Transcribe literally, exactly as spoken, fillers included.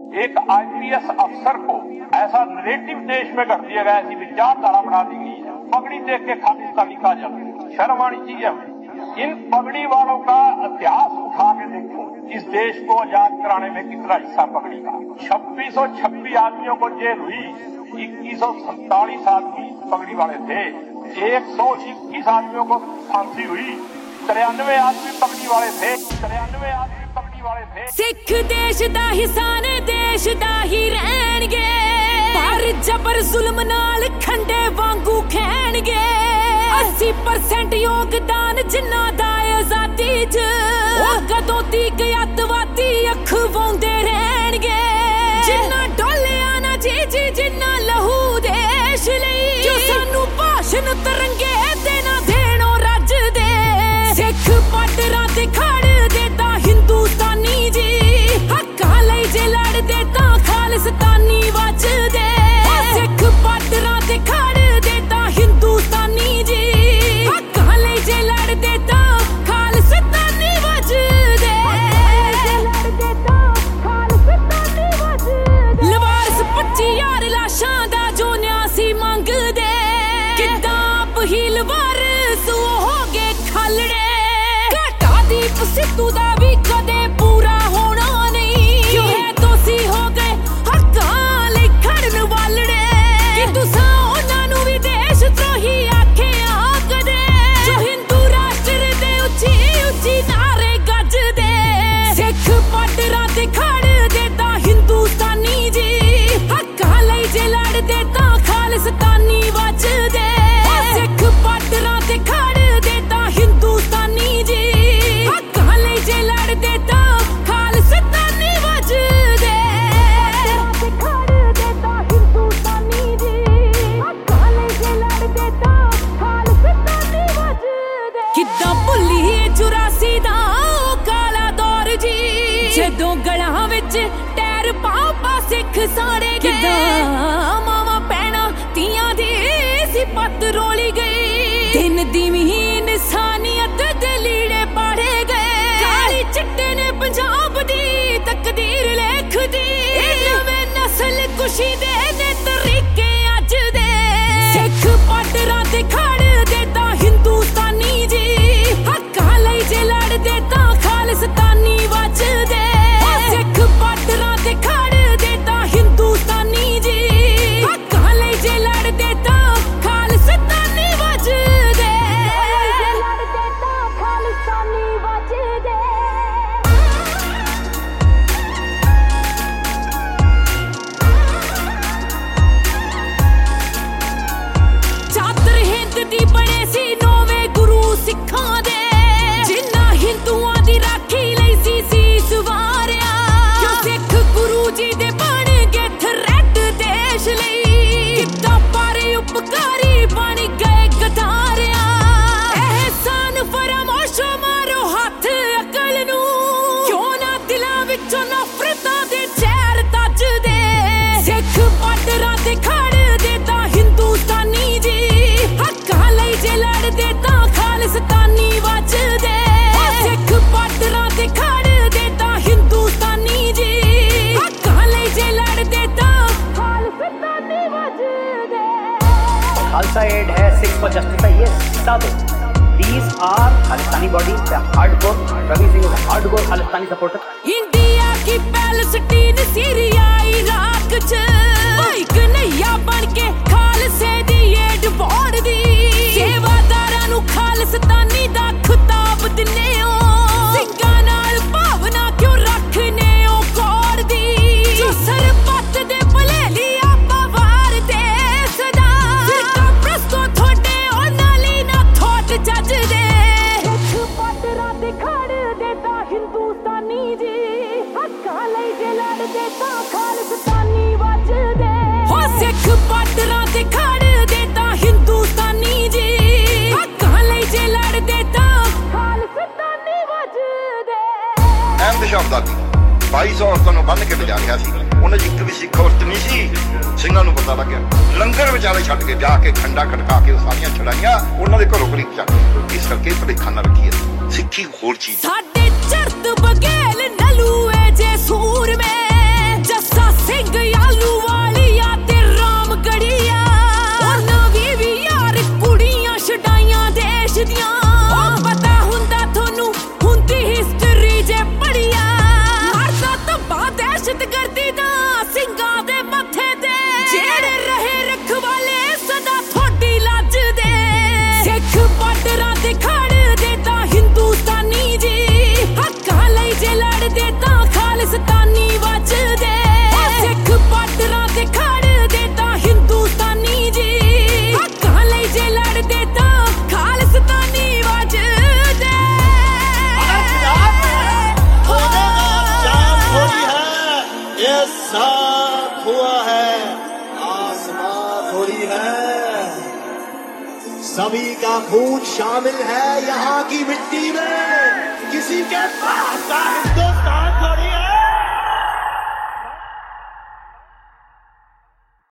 एक आईपीएस अफसर को ऐसा नरेटिव देश में कर दिया गया, ऐसी विचारधारा बना दी गई है, पगड़ी देख के खालिस्तानी कहा जाता है। शर्म आनी चाहिए। इन पगड़ी वालों का इतिहास उठा के देखो, इस देश को आजाद कराने में कितना हिस्सा पगड़ी का। छब्बीस सौ छब्बीस आदमियों को जेल हुई, इक्कीस सौ सैतालीस आदमी पगड़ी वाले थे, एक सौ इक्कीस आदमियों को फांसी हुई, तिरानवे आदमी पगड़ी वाले थे, तिरानवे आदमी पगड़ी वाले थे। सिख देश दा हिस्सा ने देश दा ही रहणगे, पर जबर जुल्म नाल खंडे वांगू खैणगे। अस्सी परसेंट योगदान जिन्ना दा आजादी च, ओ कदों तक अतवादी अख वाउंदे रहणगे। जिन्ना डोलिया ना जी जी जिन्ना लहू देश लई, जो सानू भाषण तरंगे देना देणो रज दे। सिख पाटरा ते खड़ देता हिंदुस्तानी जी, हक्कां लई जे लड़ देता खालिस्तानी वजदे। सिख पाटरा ते खड़ देता हिंदुस्तानी जी, हक्कां लई जे लड़ देता खालिस्तानी वजदे। लवारस पच्ची यार लाशां दा जो न्यासी मंगदे, किद्दां पहील वारस हो गए खलड़े। घाटा दीप सिद्धू दा भी कदे पूरा होना नहीं, क्यों है दोषी हो गए हक्कां लई खड़न वालड़े। कि तुसां उन्हां नूं भी देश द्रोही आखिया कदे, जो हिंदू राष्ट्र दे उच्ची उच्ची नारे गजदे। सिख पाटरा ते खड़ देता हिंदुस्तानी जी, हक्कां लई जे लड़ देता खालिस्तानी वजदे। सिख पाटरा ते खड़ देता हिंदुस्तानी जी, हक्कां लई जे लड़ देता खालिस्तानी वजदे। किद्दां भुल्ली चुरासी दा ओ काला दौर जी, जदों गलां विच टैर पाओ पा सिख साड़े गए। किद्दां मावां भैणां तियां दी सिफत रोली गई, दिन दी महीन इंसानियत दे लीड़े पाड़े गए। काली चिट्टे ने पंजाब दी तकदीर लिख दी, नवें नस्ल कुशी दे ने तरीके अज दे। सिख पाटरा ते खड़ देता हिंदुस्तानी जी, हक्कां लई जे लड़ देता खालिस्तानी वजदे। सिख पाटरा ते खड़ देता हिंदुस्तानी जी, हक्कां लई जे लड़ देता खालिस्तानी वजदे। चादर हिंद दी बने सी नौवे गुरु सिखां दे, जिन्ना हिंदुआं दी राखी लई सी सीस वारिया। क्यों सिख गुरु जी दे बन गए थ्रेट देश लई, किद्दां पारे उपकारी बन गए गदारिया। एहसान फरामोशो मारो हत्थ अकल नू, क्यों ना दिलां विचों नफरतां दे जहर तजदे। सिख पाटरा ते खड़ देता हिंदुस्तानी जी, हक्कां लई जे लड़ देता खालिस्तानी वजदे। सिख पाटरा ते खड़ देता हिंदुस्तानी जी, हक्कां लई जे लड़ देता खालिस्तानी वजदे। खालसा एड है सिक्स फॉर जस्टिस, ये साबित these are Khalistani body, the hardcore Ravi Singh is a hardcore Khalistani supporter. India की पैलेस्टीन सीरिया इराक च, भाई कन्हैया बन के खालसे दी एड बोर्ड दी। सेवादारां नूं खालिस्तानी दा खिताब दिन्ने हो, सिंगां नाल भावना क्यों रखने हो कोड़ दी। जो सरपत दे भलेली आपां वार दे सदा, सिरका प्रस्तो थोड़े उन्हां लई ना थोट जजदे। सिख पाटरा ते खड़ देता हिंदुस्तानी जी, हक्कां लई जे लड़ देता खालिस्तानी वजदे। हो सिख पाटरा ते खड़ देता हिंदुस्तानी जी, हक्कां लई जे लड़ देता खालिस्तानी वजदे। अहमद शाह अब्दाली बाई सौ औरतां ਨੂੰ ਬੰਨ ਕੇ ਲਿਜਾ ਰਿਹਾ ਸੀ, ਉਹਨਾਂ 'ਚ ਇੱਕ ਵੀ ਸਿੱਖ ਔਰਤ ਨਹੀਂ ਸੀ। ਸਿੰਘਾਂ ਨੂੰ ਪਤਾ ਲੱਗਿਆ, ਲੰਗਰ ਵਿਚਾਲੇ ਛੱਡ ਕੇ ਜਾ ਕੇ ਖੰਡਾ ਖੜਕਾ ਕੇ ਉਹ ਸਾਰੀਆਂ ਛੜਾਈਆਂ ਉਹਨਾਂ ਦੇ ਘਰੋਂ ਘਰੀ ਚੱਕ। ਇਸ ਕਰਕੇ ਭੁਲੇਖਾ ਨਾ ਰੱਖੀਏ, ਸਿੱਖੀ ਹੋਰ ਚੀਜ਼। ਸਾਡੇ ਚਰਤ ਬਗੇਲ ਨਲੂਏ ਜੇ ਸੂਰ में जसा ये साफ हुआ है, आसमां थोड़ी है, सभी का खून शामिल है यहाँ की मिट्टी में। किसी के पास का हिंदुस्तान